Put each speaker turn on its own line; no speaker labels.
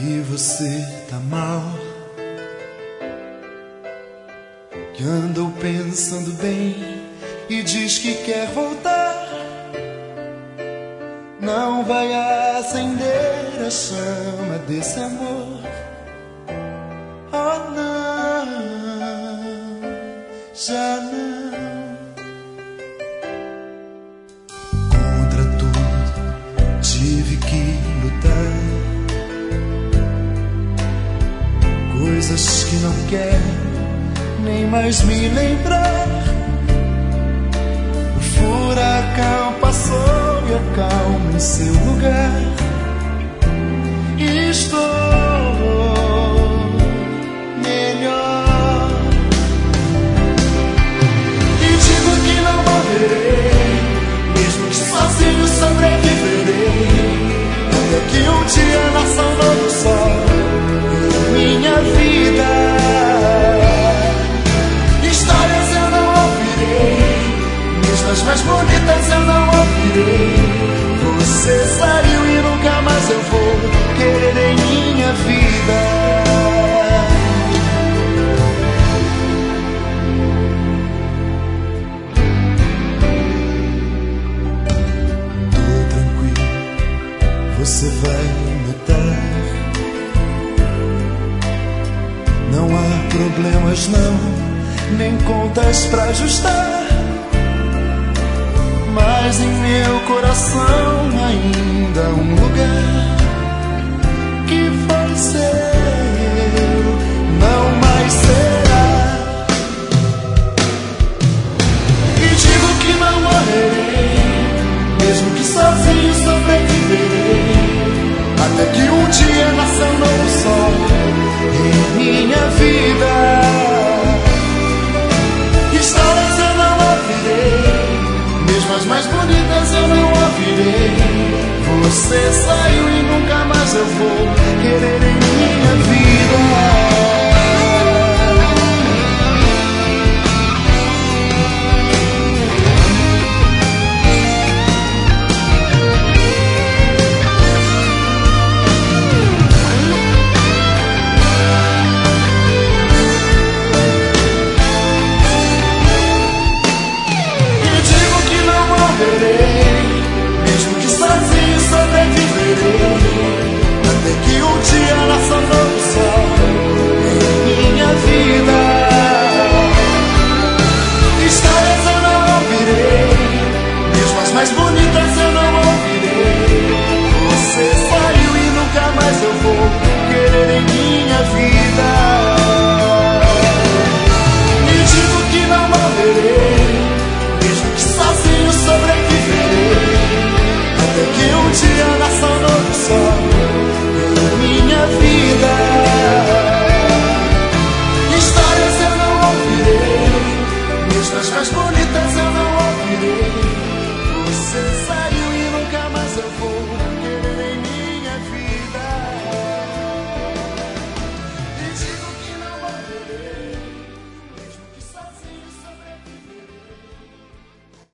E você tá mal, que andou pensando bem e diz que quer voltar. Não vai acender a chama desse amor. Oh não, já não. Contra tudo tive que lutar, coisas que não quero nem mais me lembrar. O furacão passou e a calma em seu lugar. Estou melhor e digo que não morrerei, mesmo que sozinho sobreviverei, até que um dia nasça um novo sol em minha vida. Histórias eu não ouvirei, mesmo as mais bonitas eu não ouvirei. Você saiu e nunca mais eu vou querer em minha vida. Tô tranquilo, você vai notar. Não há problemas não, nem contas pra ajustar. Mas em meu coração ainda há um lugar que foi seu, não mais será. E digo que não morrerei, mesmo que sozinho sobreviverei, até que um dia nasça um novo sol em minha vida. Histórias eu não ouvirei, mesmo as mais bonitas eu não ouvirei. Você saiu e nunca mais eu vou querer em minha vida. Mesmo que sozinho sobreviverei, até que um dia nasça um novo sol em minha vida. Histórias eu não ouvirei, mesmo as mais bonitas eu não ouvirei. Você saiu e nunca mais eu vou querer em minha vida. E digo que não morrerei, mesmo que sozinho sobreviverei, até que um dia